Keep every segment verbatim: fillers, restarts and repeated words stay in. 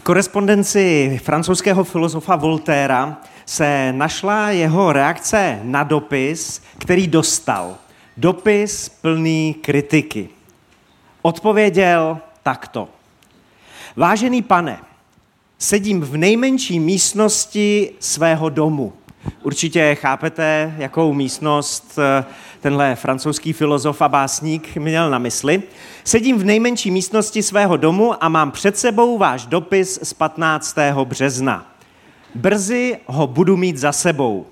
korespondenci francouzského filozofa Voltaira se našla jeho reakce na dopis, který dostal. Dopis plný kritiky. Odpověděl takto. Vážený pane, sedím v nejmenší místnosti svého domu. Určitě chápete, jakou místnost tenhle francouzský filozof a básník měl na mysli. Sedím v nejmenší místnosti svého domu a mám před sebou váš dopis z patnáctého března. Brzy ho budu mít za sebou.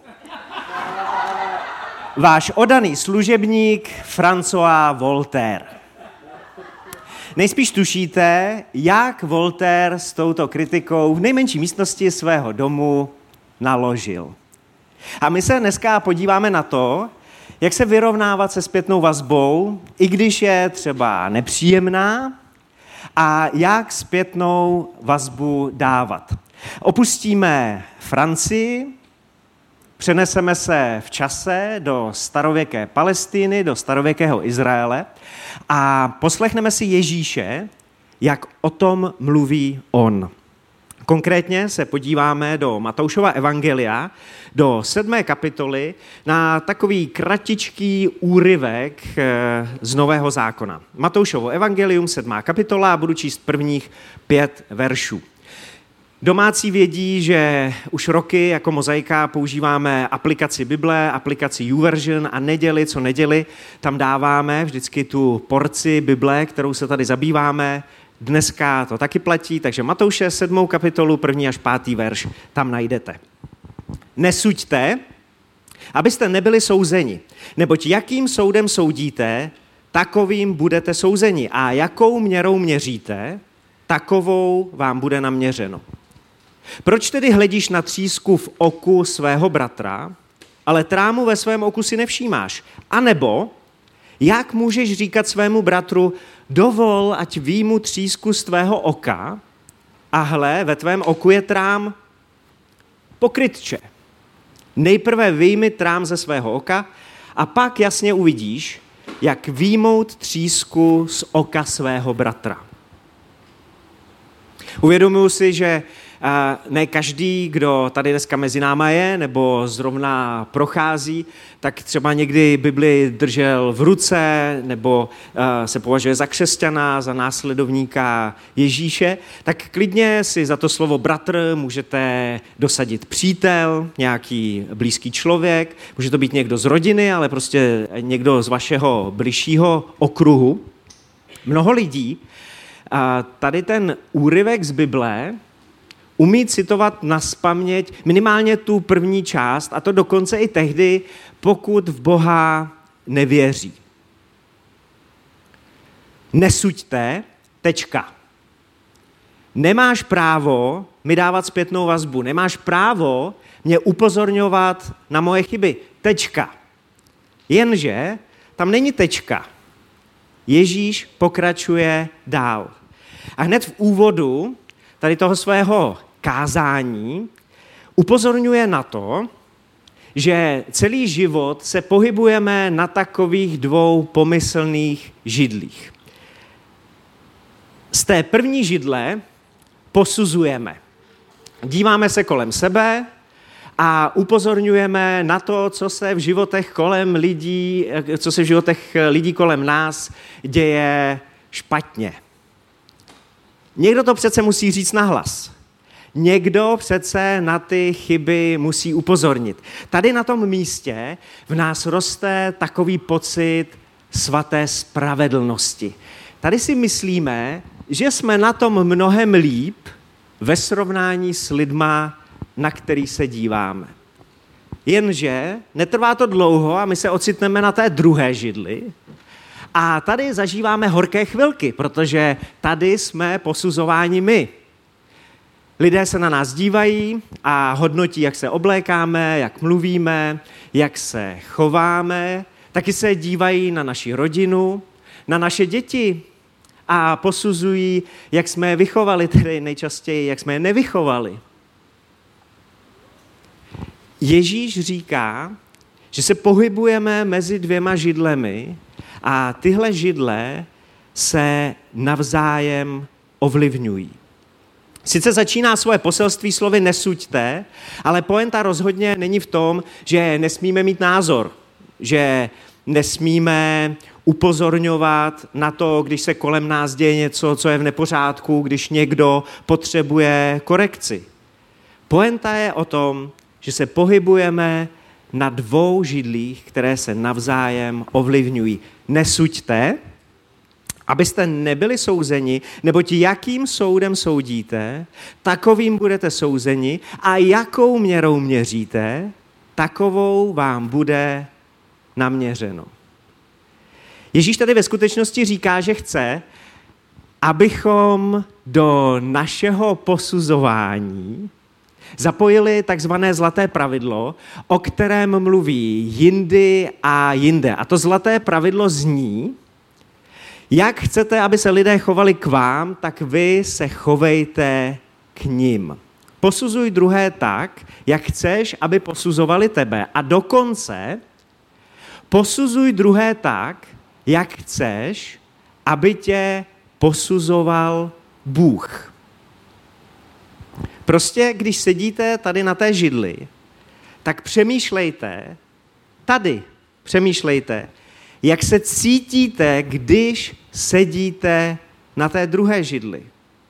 Váš oddaný služebník François Voltaire. Nejspíš tušíte, jak Voltaire s touto kritikou v nejmenší místnosti svého domu naložil. A my se dneska podíváme na to, jak se vyrovnávat se zpětnou vazbou, i když je třeba nepříjemná, a jak zpětnou vazbu dávat. Opustíme Francii, přeneseme se v čase do starověké Palestiny, do starověkého Izraele a poslechneme si Ježíše, jak o tom mluví on. Konkrétně se podíváme do Matoušova evangelia, do sedmé kapitoly, na takový kratičký úryvek z Nového zákona. Matoušovo evangelium, sedmá kapitola, budu číst prvních pět veršů. Domácí vědí, že už roky jako Mozaika používáme aplikaci Bible, aplikaci YouVersion a neděli co neděli, tam dáváme vždycky tu porci Bible, kterou se tady zabýváme. Dneska to taky platí, takže Matouše sedmou kapitolu, první až pátý verš, tam najdete. Nesuďte, abyste nebyli souzeni, neboť jakým soudem soudíte, takovým budete souzeni. A jakou měrou měříte, takovou vám bude naměřeno. Proč tedy hledíš na třísku v oku svého bratra, ale trámu ve svém oku si nevšímáš? A nebo jak můžeš říkat svému bratru, dovol, ať výjmu třísku z tvého oka, a hle, ve tvém oku je trám? Pokrytče. Nejprve vyjmi trám ze svého oka a pak jasně uvidíš, jak výjmout třísku z oka svého bratra. Uvědomuji si, že ne každý, kdo tady dneska mezi náma je, nebo zrovna prochází, tak třeba někdy Bibli držel v ruce, nebo se považuje za křesťana, za následovníka Ježíše, tak klidně si za to slovo bratr můžete dosadit přítel, nějaký blízký člověk, může to být někdo z rodiny, ale prostě někdo z vašeho bližšího okruhu. Mnoho lidí tady ten úryvek z Bible umí citovat nazpaměť minimálně tu první část, a to dokonce i tehdy, pokud v Boha nevěří. Nesuďte, tečka. Nemáš právo mi dávat zpětnou vazbu, nemáš právo mě upozorňovat na moje chyby, tečka. Jenže tam není tečka. Ježíš pokračuje dál. A hned v úvodu tady toho svého kázání upozorňuje na to, že celý život se pohybujeme na takových dvou pomyslných židlích. Z té první židle posuzujeme. Díváme se kolem sebe a upozorňujeme na to, co se v životech kolem lidí, co se v životech lidí kolem nás děje špatně. Někdo to přece musí říct nahlas. Někdo přece na ty chyby musí upozornit. Tady na tom místě v nás roste takový pocit svaté spravedlnosti. Tady si myslíme, že jsme na tom mnohem líp ve srovnání s lidma, na který se díváme. Jenže netrvá to dlouho a my se ocitneme na té druhé židli. A tady zažíváme horké chvilky, protože tady jsme posuzováni my. Lidé se na nás dívají a hodnotí, jak se oblékáme, jak mluvíme, jak se chováme. Taky se dívají na naši rodinu, na naše děti a posuzují, jak jsme je vychovali, tedy nejčastěji, jak jsme je nevychovali. Ježíš říká, že se pohybujeme mezi dvěma židlemi a tyhle židle se navzájem ovlivňují. Sice začíná svoje poselství slovy nesuďte, ale poenta rozhodně není v tom, že nesmíme mít názor, že nesmíme upozorňovat na to, když se kolem nás děje něco, co je v nepořádku, když někdo potřebuje korekci. Poenta je o tom, že se pohybujeme na dvou židlích, které se navzájem ovlivňují. Nesuďte, abyste nebyli souzeni, neboť jakým soudem soudíte, takovým budete souzeni a jakou měrou měříte, takovou vám bude naměřeno. Ježíš tady ve skutečnosti říká, že chce, abychom do našeho posuzování zapojili takzvané zlaté pravidlo, o kterém mluví jindy a jinde. A to zlaté pravidlo zní, jak chcete, aby se lidé chovali k vám, tak vy se chovejte k nim. Posuzuj druhé tak, jak chceš, aby posuzovali tebe. A dokonce posuzuj druhé tak, jak chceš, aby tě posuzoval Bůh. Prostě, když sedíte tady na té židli, tak přemýšlejte, tady přemýšlejte, jak se cítíte, když sedíte na té druhé židli.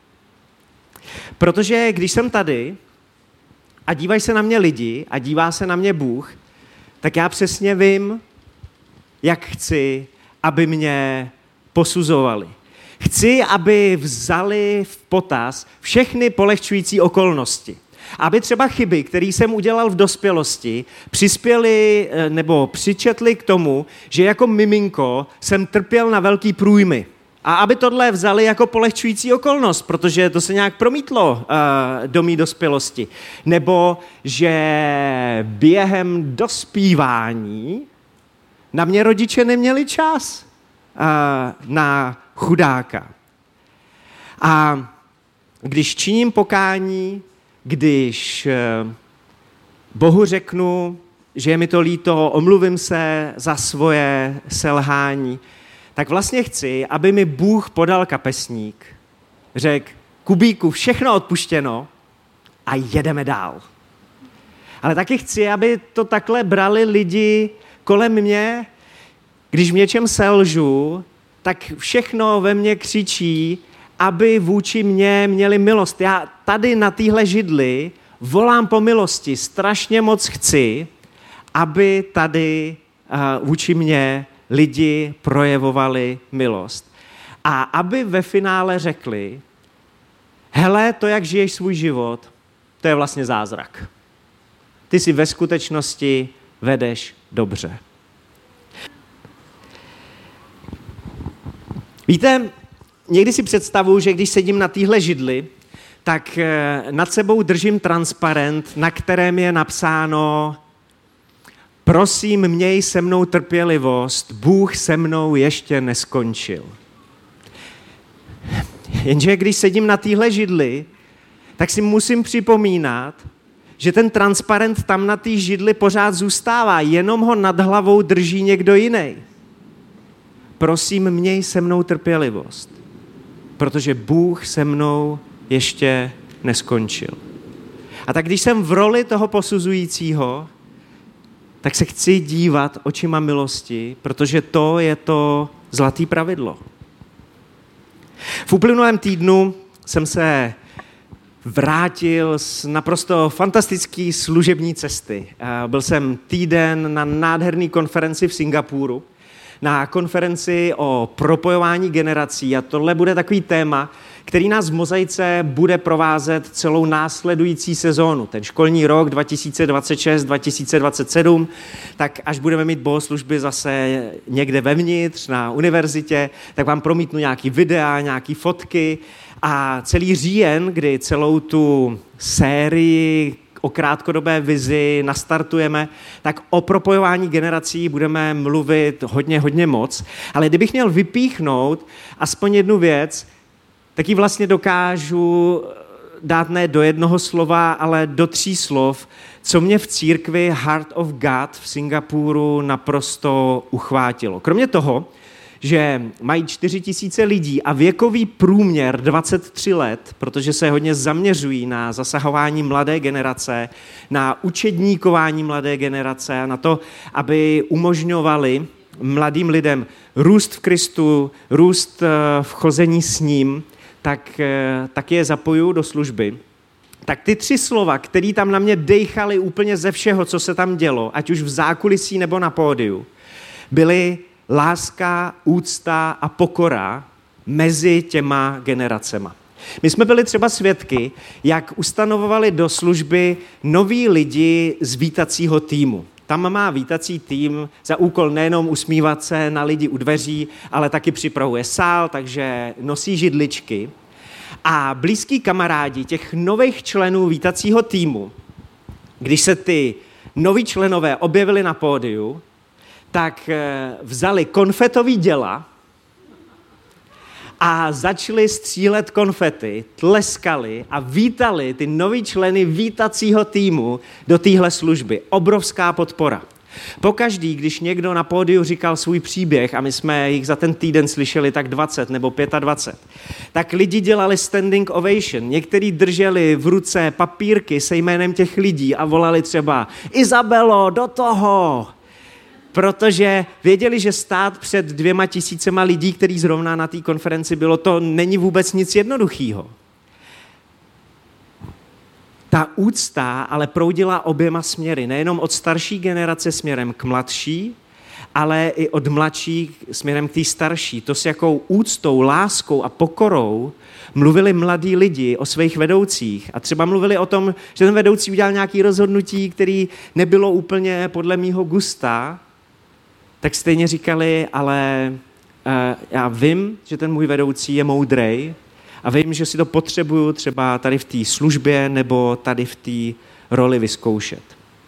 Protože když jsem tady a dívají se na mě lidi a dívá se na mě Bůh, tak já přesně vím, jak chci, aby mě posuzovali. Chci, aby vzali v potaz všechny polehčující okolnosti. Aby třeba chyby, které jsem udělal v dospělosti, přispěly nebo přičetly k tomu, že jako miminko jsem trpěl na velký průjmy. A aby tohle vzali jako polehčující okolnost, protože to se nějak promítlo uh, do mý dospělosti. Nebo že během dospívání na mě rodiče neměli čas uh, na chudáka. A když činím pokání, když Bohu řeknu, že je mi to líto, omluvím se za svoje selhání, tak vlastně chci, aby mi Bůh podal kapesník, řekl, Kubíku, všechno odpuštěno a jedeme dál. Ale taky chci, aby to takhle brali lidi kolem mě, když v něčem selžu, tak všechno ve mně křičí, aby vůči mně měli milost. Já tady na téhle židli volám po milosti. Strašně moc chci, aby tady uh, vůči mně lidi projevovali milost. A aby ve finále řekli, hele, to, jak žiješ svůj život, to je vlastně zázrak. Ty si ve skutečnosti vedeš dobře. Víte, někdy si představuji, že když sedím na téhle židli, tak nad sebou držím transparent, na kterém je napsáno prosím, měj se mnou trpělivost, Bůh se mnou ještě neskončil. Jenže když sedím na téhle židli, tak si musím připomínat, že ten transparent tam na té židli pořád zůstává, jenom ho nad hlavou drží někdo jiný. Prosím, měj se mnou trpělivost, protože Bůh se mnou ještě neskončil. A tak když jsem v roli toho posuzujícího, tak se chci dívat očima milosti, protože to je to zlaté pravidlo. V uplynulém týdnu jsem se vrátil z naprosto fantastické služební cesty. Byl jsem týden na nádherné konferenci v Singapuru, na konferenci o propojování generací a tohle bude takový téma, který nás v Mozaice bude provázet celou následující sezónu, ten školní rok dva tisíce dvacet šest dva tisíce dvacet sedm, tak až budeme mít bohoslužby zase někde vevnitř na univerzitě, tak vám promítnu nějaký videa, nějaký fotky a celý říjen, kdy celou tu sérii o krátkodobé vizi nastartujeme, tak o propojování generací budeme mluvit hodně, hodně moc. Ale kdybych měl vypíchnout aspoň jednu věc, tak ji vlastně dokážu dát ne do jednoho slova, ale do tří slov, co mě v církvi Heart of God v Singapuru naprosto uchvátilo. Kromě toho, že mají čtyři tisíce lidí a věkový průměr dvacet tři let, protože se hodně zaměřují na zasahování mladé generace, na učedníkování mladé generace a na to, aby umožňovali mladým lidem růst v Kristu, růst v chození s ním, tak, tak je zapojují do služby. Tak ty tři slova, které tam na mě dejchaly úplně ze všeho, co se tam dělo, ať už v zákulisí nebo na pódiu, byly láska, úcta a pokora mezi těma generacema. My jsme byli třeba svědky, jak ustanovovali do služby noví lidi z vítacího týmu. Tam má vítací tým za úkol nejenom usmívat se na lidi u dveří, ale taky připravuje sál, takže nosí židličky. A blízký kamarádi těch nových členů vítacího týmu, když se ty noví členové objevili na pódiu, tak vzali konfetový děla a začali střílet konfety, tleskali a vítali ty noví členy vítacího týmu do téhle služby. Obrovská podpora. Pokaždý, když někdo na pódiu říkal svůj příběh, a my jsme jich za ten týden slyšeli tak dvacet nebo dvacet pět, tak lidi dělali standing ovation. Někteří drželi v ruce papírky se jménem těch lidí a volali třeba Izabelo, do toho! Protože věděli, že stát před dvěma tisícema lidí, který zrovna na té konferenci bylo, to není vůbec nic jednoduchýho. Ta úcta ale proudila oběma směry, nejenom od starší generace směrem k mladší, ale i od mladší směrem k té starší. To s jakou úctou, láskou a pokorou mluvili mladí lidi o svých vedoucích a třeba mluvili o tom, že ten vedoucí udělal nějaké rozhodnutí, které nebylo úplně podle mýho gusta, tak stejně říkali, ale uh, já vím, že ten můj vedoucí je moudrej a vím, že si to potřebuju třeba tady v té službě nebo tady v té roli vyzkoušet.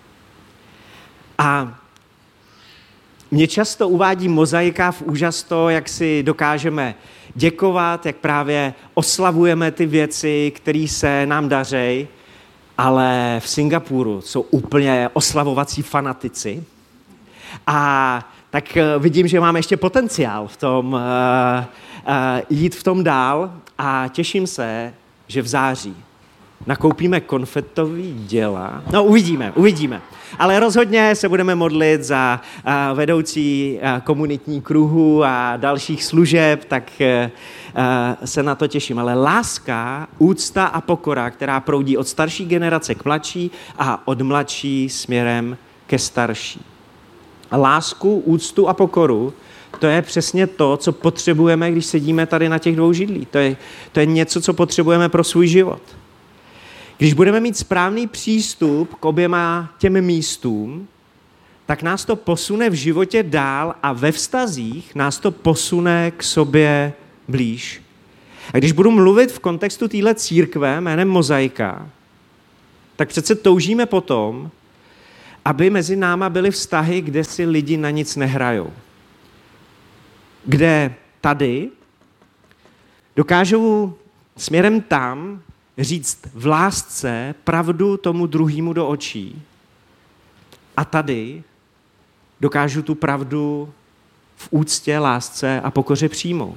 A mě často uvádí Mozaika v úžas to, jak si dokážeme děkovat, jak právě oslavujeme ty věci, které se nám daří, ale v Singapuru jsou úplně oslavovací fanatici. A tak vidím, že máme ještě potenciál v tom uh, uh, jít v tom dál a těším se, že v září nakoupíme konfetový děla. No uvidíme, uvidíme. Ale rozhodně se budeme modlit za uh, vedoucí uh, komunitní kruhu a dalších služeb, tak uh, se na to těším. Ale láska, úcta a pokora, která proudí od starší generace k mladší a od mladší směrem ke starší. A lásku, úctu a pokoru, to je přesně to, co potřebujeme, když sedíme tady na těch dvou židlích. To je, to je něco, co potřebujeme pro svůj život. Když budeme mít správný přístup k oběma těm místům, tak nás to posune v životě dál a ve vztazích nás to posune k sobě blíž. A když budu mluvit v kontextu téhle církve jménem Mozaika, tak přece toužíme potom, aby mezi náma byly vztahy, kde si lidi na nic nehrajou. Kde tady dokážou směrem tam říct v lásce pravdu tomu druhému do očí. A tady dokážu tu pravdu v úctě, lásce a pokoře přijmout.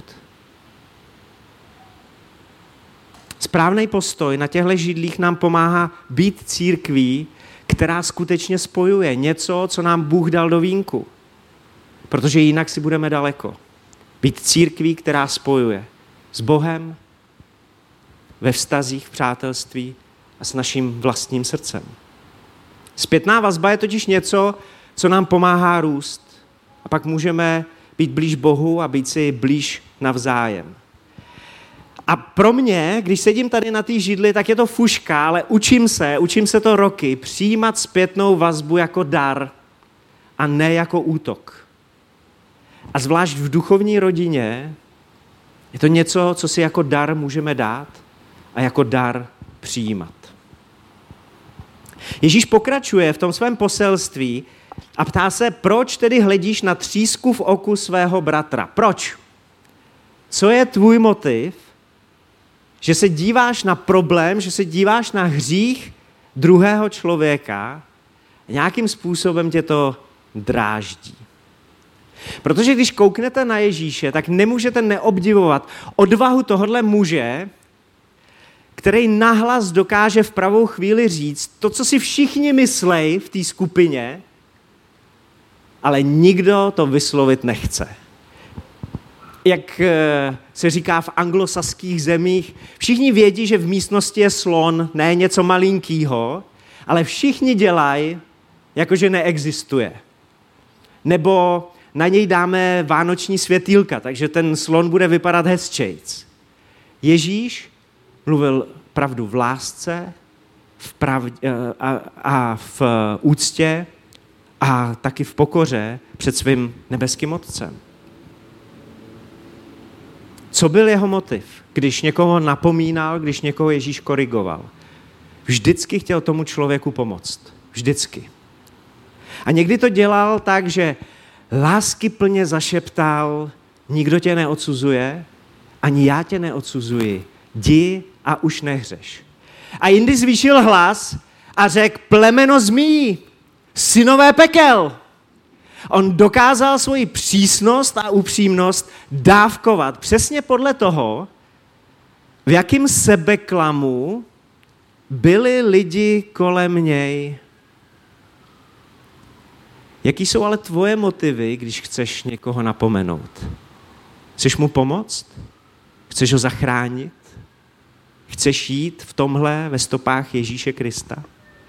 Správný postoj na těchto židlích nám pomáhá být církví, která skutečně spojuje něco, co nám Bůh dal do vínku. Protože jinak si budeme daleko. Být církví, která spojuje s Bohem, ve vztazích, v přátelství a s naším vlastním srdcem. Zpětná vazba je totiž něco, co nám pomáhá růst. A pak můžeme být blíž Bohu a být si blíž navzájem. A pro mě, když sedím tady na té židli, tak je to fuška, ale učím se, učím se to roky, přijímat zpětnou vazbu jako dar a ne jako útok. A zvlášť v duchovní rodině je to něco, co si jako dar můžeme dát a jako dar přijímat. Ježíš pokračuje v tom svém poselství a ptá se, proč tedy hledíš na třísku v oku svého bratra? Proč? Co je tvůj motiv, že se díváš na problém, že se díváš na hřích druhého člověka a nějakým způsobem tě to dráždí? Protože když kouknete na Ježíše, tak nemůžete neobdivovat odvahu tohohle muže, který nahlas dokáže v pravou chvíli říct to, co si všichni myslej v té skupině, ale nikdo to vyslovit nechce. Jak se říká v anglosaských zemích, všichni vědí, že v místnosti je slon, ne něco malinkýho, ale všichni dělají, jakože neexistuje. Nebo na něj dáme vánoční světýlka, takže ten slon bude vypadat hezčejc. Ježíš mluvil pravdu v lásce v pravdě, a, a v úctě a taky v pokoře před svým nebeským Otcem. Co byl jeho motiv, když někoho napomínal, když někoho Ježíš korigoval? Vždycky chtěl tomu člověku pomoct. Vždycky. A někdy to dělal tak, že láskyplně zašeptal, nikdo tě neodsuzuje, ani já tě neodsuzuji. Jdi a už nehřeš. A jindy zvýšil hlas a řekl, plemeno zmí, synové pekel. On dokázal svoji přísnost a upřímnost dávkovat přesně podle toho, v jakém sebeklamu byli lidi kolem něj. Jaký jsou ale tvoje motivy, když chceš někoho napomenout? Chceš mu pomoct? Chceš ho zachránit? Chceš jít v tomhle ve stopách Ježíše Krista?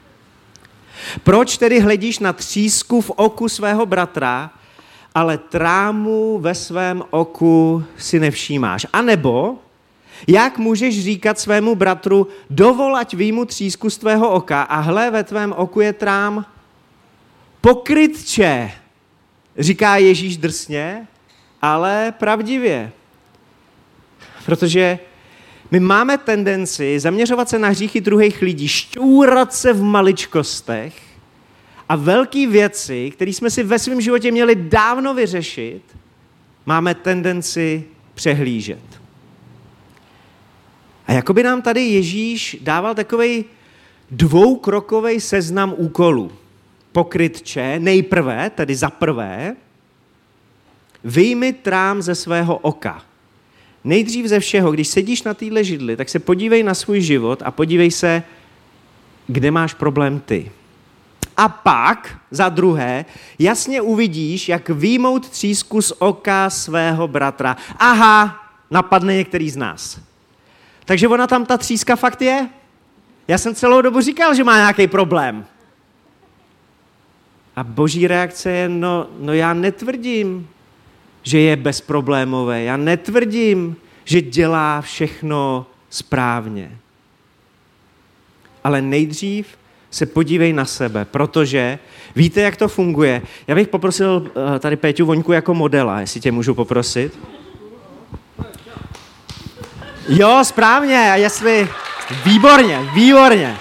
Proč tedy hledíš na třísku v oku svého bratra, ale trámu ve svém oku si nevšímáš? A nebo jak můžeš říkat svému bratru, dovol, ať výjmu třísku z tvého oka a hle, ve tvém oku je trám? Pokrytče, říká Ježíš drsně, ale pravdivě. Protože my máme tendenci zaměřovat se na hříchy druhých lidí, šťourat se v maličkostech a velké věci, které jsme si ve svém životě měli dávno vyřešit, máme tendenci přehlížet. A jakoby nám tady Ježíš dával takovej dvoukrokovej seznam úkolů. Pokrytče, nejprve, tedy za prvé, vyjmi trám ze svého oka. Nejdřív ze všeho, když sedíš na téhle židli, tak se podívej na svůj život a podívej se, kde máš problém ty. A pak, za druhé, jasně uvidíš, jak vyjmout třísku z oka svého bratra. Aha, napadne některý z nás. Takže ona tam ta tříska fakt je? Já jsem celou dobu říkal, že má nějaký problém. A boží reakce je, no, no já netvrdím, že je bezproblémové. Já netvrdím, že dělá všechno správně. Ale nejdřív se podívej na sebe, protože víte, jak to funguje. Já bych poprosil tady Péťu Voňku jako modela, jestli tě můžu poprosit. Jo, správně, a jestli... Výborně, výborně.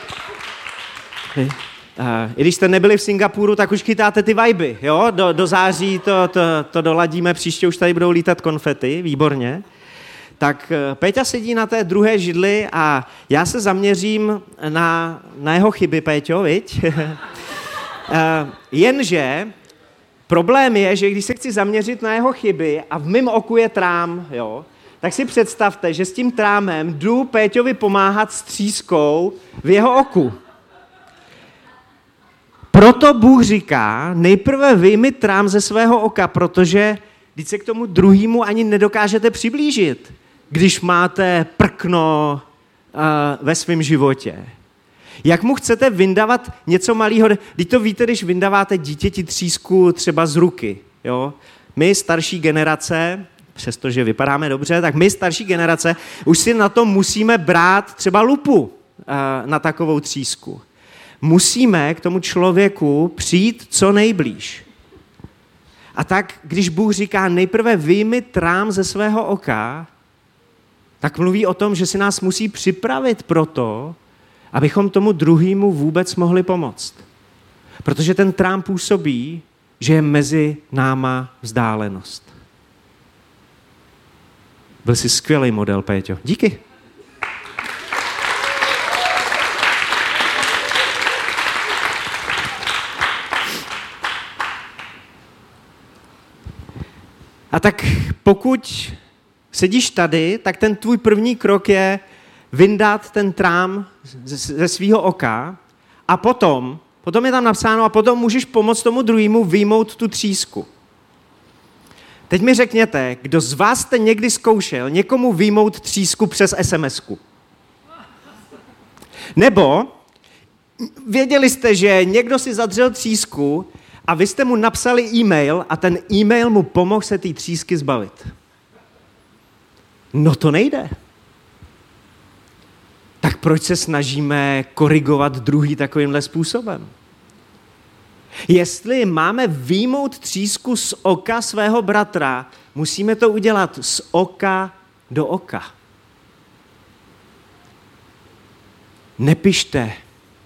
I když jste nebyli v Singapuru, tak už chytáte ty vajby, jo? Do, do září to, to, to doladíme, příště už tady budou lítat konfety, výborně. Tak Péťa sedí na té druhé židli a já se zaměřím na, na jeho chyby, Péťo, viď? Jenže problém je, že když se chci zaměřit na jeho chyby a v mém oku je trám, jo, tak si představte, že s tím trámem jdu Péťovi pomáhat s třískou v jeho oku. Proto Bůh říká, nejprve vyjmi trám ze svého oka, protože když se k tomu druhému ani nedokážete přiblížit, když máte prkno uh, ve svém životě. Jak mu chcete vyndavat něco malého? Když to víte, když vyndáváte dítěti třísku třeba z ruky. Jo? My, starší generace, přestože vypadáme dobře, tak my, starší generace, už si na to musíme brát třeba lupu uh, na takovou třísku. Musíme k tomu člověku přijít co nejblíž. A tak, když Bůh říká nejprve vyjmi trám ze svého oka, tak mluví o tom, že si nás musí připravit pro to, abychom tomu druhému vůbec mohli pomoct. Protože ten trám působí, že je mezi náma vzdálenost. Byl jsi skvělý model, Péťo. Díky. A tak pokud sedíš tady, tak ten tvůj první krok je vyndat ten trám ze, ze svého oka a potom, potom je tam napsáno a potom můžeš pomoct tomu druhému vyjmout tu třísku. Teď mi řekněte, kdo z vás jste někdy zkoušel někomu vyjmout třísku přes es em esku? Nebo věděli jste, že někdo si zadřel třísku a vy jste mu napsali e-mail a ten e-mail mu pomohl se té třísky zbavit? No to nejde. Tak proč se snažíme korigovat druhý takovýmhle způsobem? Jestli máme vyjmout třísku z oka svého bratra, musíme to udělat z oka do oka. Nepište.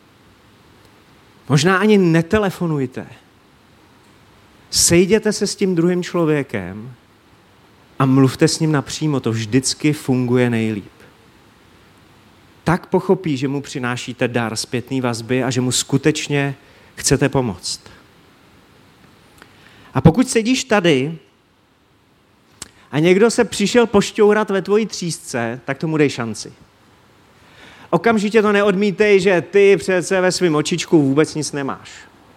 Možná ani netelefonujte. Sejděte se s tím druhým člověkem a mluvte s ním napřímo. To vždycky funguje nejlíp. Tak pochopí, že mu přinášíte dar zpětné vazby a že mu skutečně chcete pomoct. A pokud sedíš tady a někdo se přišel pošťourat ve tvojí třísce, tak tomu dej šanci. Okamžitě to neodmítej, že ty přece ve svým očičku vůbec nic nemáš.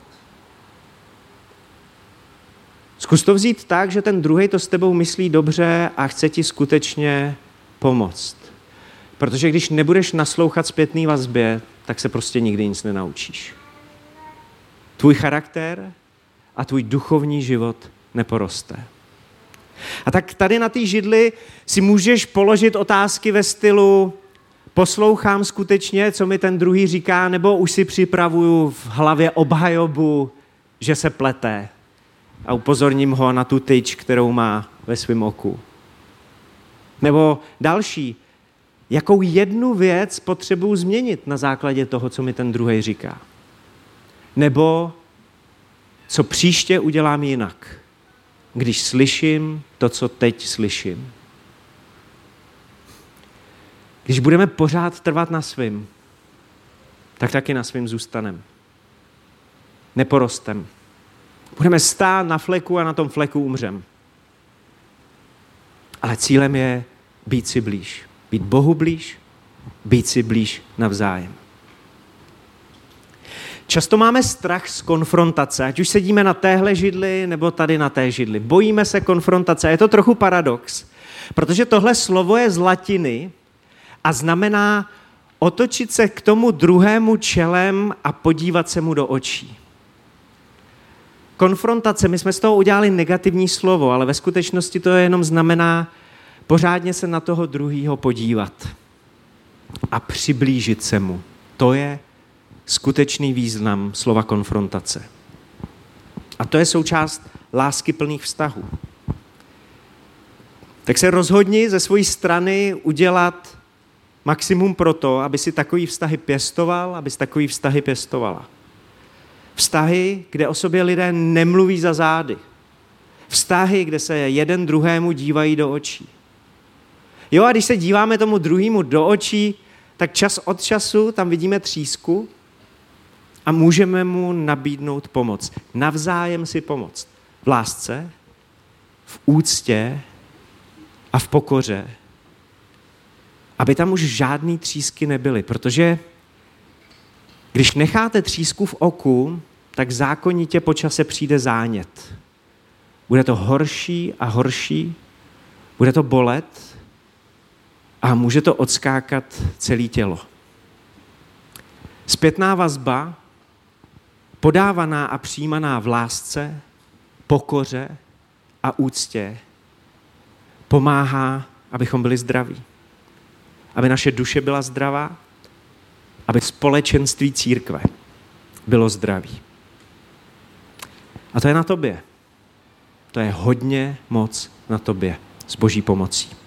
Zkus to vzít tak, že ten druhej to s tebou myslí dobře a chce ti skutečně pomoct. Protože když nebudeš naslouchat zpětný vazbě, tak se prostě nikdy nic nenaučíš. Tvůj charakter a tvůj duchovní život neporoste. A tak tady na té židli si můžeš položit otázky ve stylu poslouchám skutečně, co mi ten druhý říká, nebo už si připravuju v hlavě obhajobu, že se plete a upozorním ho na tu tyč, kterou má ve svém oku. Nebo další, jakou jednu věc potřebuji změnit na základě toho, co mi ten druhý říká. Nebo co příště udělám jinak, když slyším to, co teď slyším. Když budeme pořád trvat na svým, tak taky na svým zůstanem. Neporostem. Budeme stát na fleku a na tom fleku umřem. Ale cílem je být si blíž. Být Bohu blíž, být si blíž navzájem. Často máme strach z konfrontace, ať už sedíme na téhle židli nebo tady na té židli. Bojíme se konfrontace. Je to trochu paradox, protože tohle slovo je z latiny a znamená otočit se k tomu druhému čelem a podívat se mu do očí. Konfrontace, my jsme z toho udělali negativní slovo, ale ve skutečnosti to jenom znamená pořádně se na toho druhýho podívat a přiblížit se mu. To je skutečný význam slova konfrontace. A to je součást láskyplných vztahů. Tak se rozhodni ze své strany udělat maximum pro to, aby si takový vztahy pěstoval, aby si takový vztahy pěstovala. Vztahy, kde o sobě lidé nemluví za zády. Vztahy, kde se jeden druhému dívají do očí. Jo, a když se díváme tomu druhému do očí, tak čas od času tam vidíme třísku a můžeme mu nabídnout pomoc. Navzájem si pomoct. V lásce, v úctě a v pokoře. Aby tam už žádný třísky nebyly, protože když necháte třísku v oku, tak zákonitě po čase přijde zánět. Bude to horší a horší, bude to bolet a může to odskákat celé tělo. Zpětná vazba, podávaná a přijímaná v lásce, pokoře a úctě, pomáhá, abychom byli zdraví. Aby naše duše byla zdravá, aby společenství církve bylo zdraví. A to je na tobě. To je hodně moc na tobě s Boží pomocí.